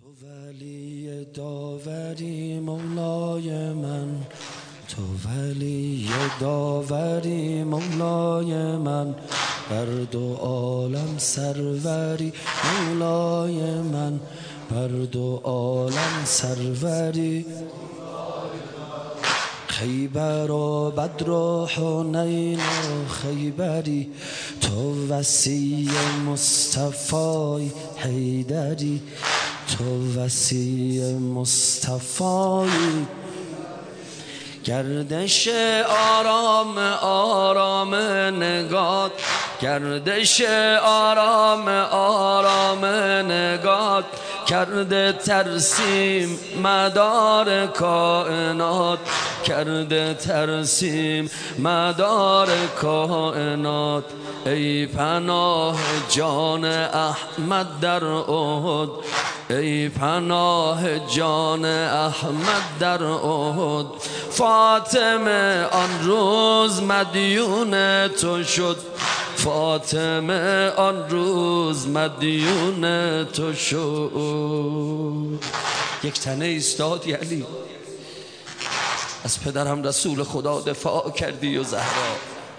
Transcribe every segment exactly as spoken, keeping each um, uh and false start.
ولی داوری مولای من، تو ولی داوری مولای من، بر دو عالم سروری مولای من، بر دو عالم سروری. خیبر و بدر و حنین و خیبری، تو وصی مصطفی حیدری، تو وصی مصطفی. گردش آرام آرام نگات، گردش آرام آرام نگات، کرده ترسیم مدار کائنات، کرده ترسیم مدار کائنات. ای پناه جان احمد در احد، ای پناه جان احمد در احد. فاطمه آن روز مدیون تو شد، فاطمه آن روز مدیون تو شد. یک تنه ایستادی علی، از پدرم رسول خدا دفاع کردی و زهرا.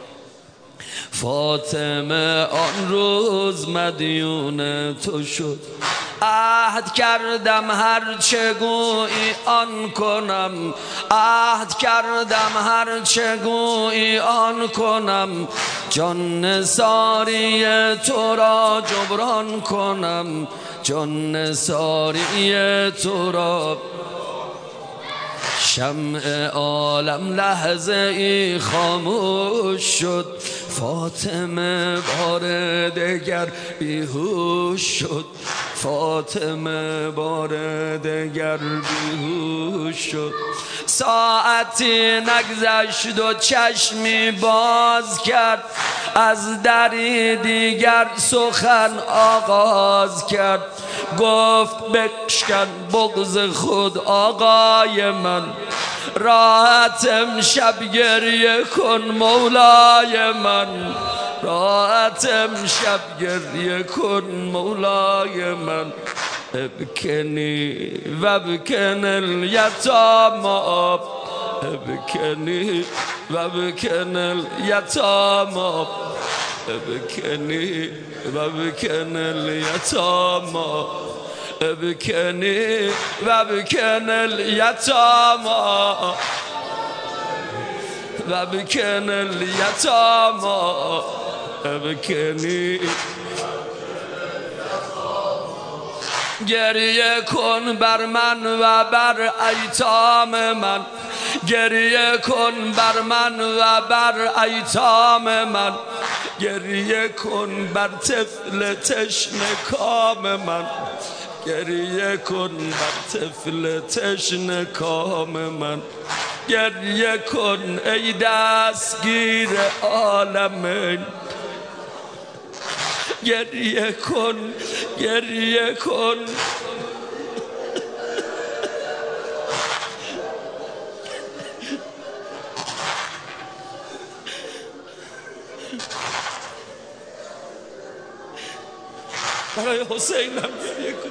فاطمه آن روز مدیون تو شد. عهد کردم هر چه گویی آن کنم، عهد کردم هر چه گویی آن کنم، جان نثاری تو را جبران کنم، جان نثاری تو را. شمع عالم لحظه ای خاموش شد، فاطمه بار دگر بیهوش شد، فاطمه بار دگر بیهوش شد. ساعتی نگذشت و چشمی باز کرد، از دری دیگر سخن آغاز کرد. گفت بشکن بغض خود آقای من، راحت امشب گریه کن مولای من، راحت امشب گریه کن مولای من. ابکنی و ابکن الیتاما، ابکنی و ابکن الیتاما، ابکنی و ابکن الیتاما، ابکنی و ابکن الیتاما، و ابکن الیتاما، ابکنی. گریه کن بر من و بر ایتام من، گریه کن بر من و بر ایتام من، گریه کن بر طفل تشنه کام من، گریه کن بر طفل تشنه کام من. گریه کن ای دستگیر عالمین، گریه کن گریه کن. برای حسینم گریه کن،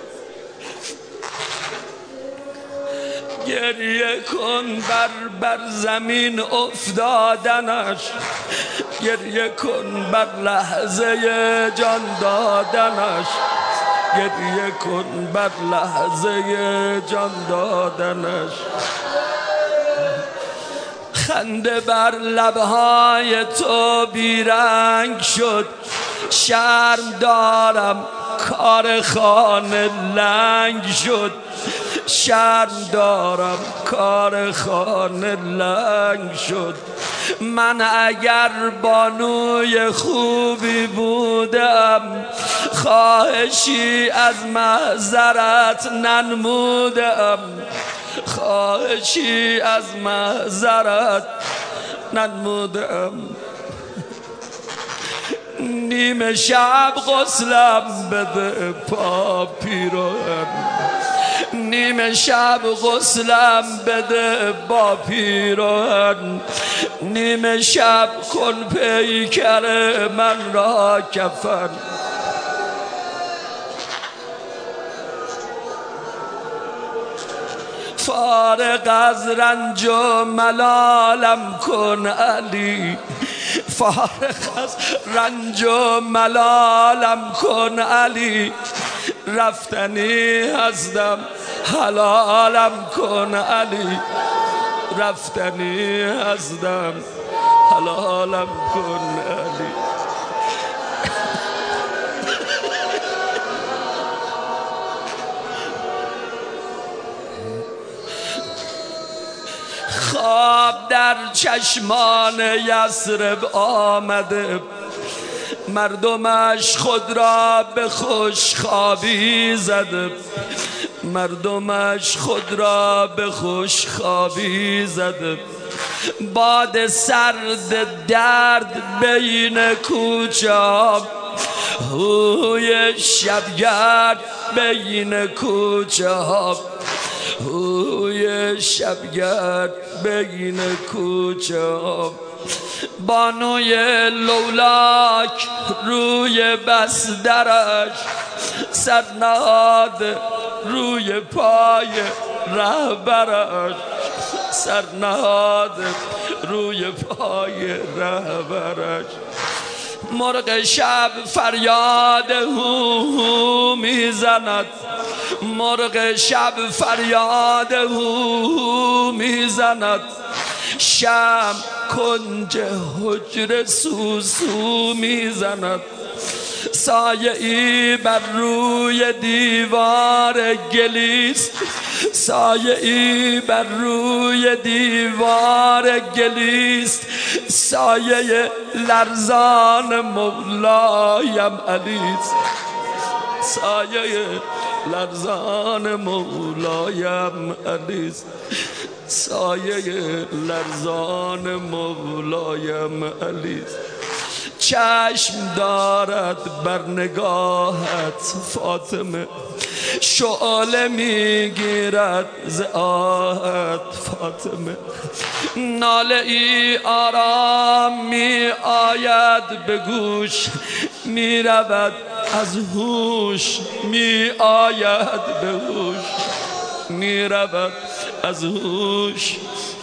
گریه کن بر بر زمین افتادنش، گریه کن بر لحظه جان دادنش، گریه کن بر لحظه جان دادنش. خنده بر لبهای تو بیرنگ شد، شرم دارم کار خانه لنگ شد، شرم دارم کار خانه لنگ شد. من اگر بانوی خوبی بودم، خواهشی از معذرت ننمودم، خواهشی از معذرت ننمودم. نیمه شب غسلم بده پا پیراهن، نیمه شب غسلم بده با پیراهن، نیمه شب کن پیکر من را کفن. فارغ از رنج و ملالم کن علی، فارغ از رنج و ملالم کن علی، رفتنی هستم حلالم کن علی، رفتنی هستم حلالم کن علی. خواب در چشمان یثرب آمده، مردمش خود را به خوشخوابی زده، مردمش خود را به خوشخوابی زده. باد سرد درد بین کوچه ها، هوی شبگرد بین کوچه ها، هوی شبگرد بین کوچه ها. بانوی لولاک روی بسترش سر نهاده، روی پای رهبرش سر نهاده، روی پای رهبرش. مرغ شب فریاد هو هو میزند، مرغ شب فریاد هو هو میزند، شم کنج حجره سوسو میزند. سایه ای بر روی دیوار گلیست، سایه ای بر روی دیوار گلیست، سایه لرزان مولایم علیست، سایه لرزان مولایم علیست، سایه لرزان مولایم علیست. چشم دارد بر نگاهت فاطمه، شعله میگیرد ز آهت فاطمه. ناله ای آرام می آید به گوش، می رود از هوش، می آید به هوش، می رود از هوش.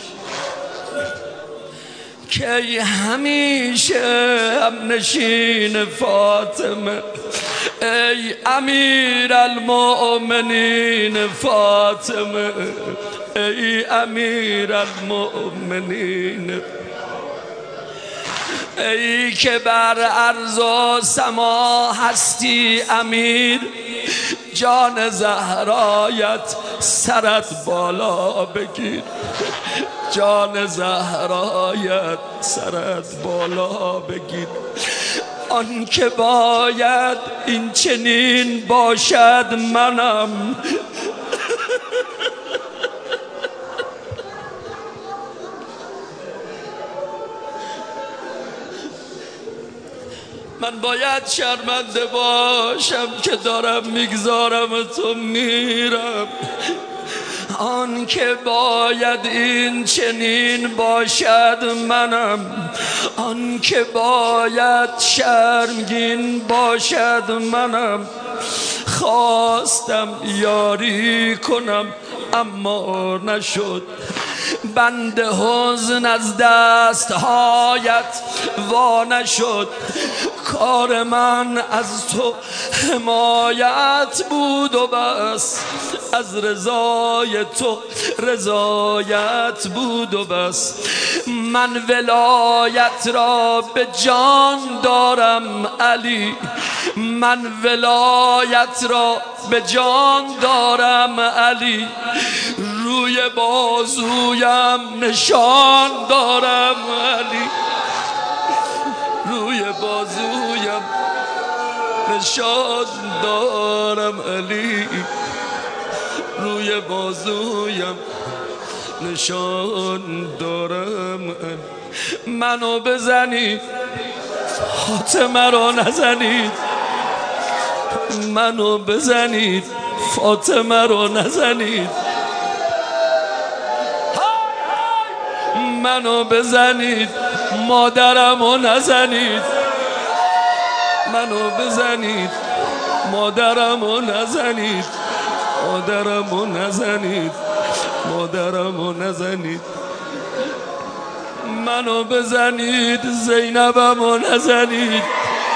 کی همیشه هم نشین فاطمه، ای امیر المؤمنین فاطمه، ای امیر المؤمنین، ای که بر ارض و سما هستی امیر، جان زهرایت سرت بالا بگیر، جان زهرایت سرت بالا بگیر. آن که باید این چنین باشد منم، من باید شرمنده باشم که دارم میگذارم تو میرم. آن که باید این چنین باشد منم، آن که باید شرمگین باشد منم. خواستم یاری کنم اما نشد، بند حزن از دستهایت وا نشد. کار من از تو حمایت بود و بس، از رضای تو رضایت بود و بس. من ولایت را به جان دارم علی، من ولایت را به جان دارم علی. روی بازویم نشان دارم علی، روی بازویم نشان دارم علی، روی بازویم نشان دارم علی. منو بزنید فاطمه رو نزنید، منو بزنید فاطمه رو نزنید، منو بزنید مادرم رو نزنید، منو بزنید مادرم رو نزنید، مادرم رو نزنید. مادرمو نزنید، منو بزنید، زینبمو نزنید،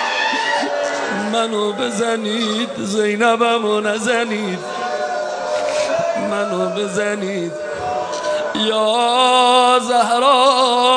منو بزنید، زینبمو نزنید، منو بزنید یا زهرا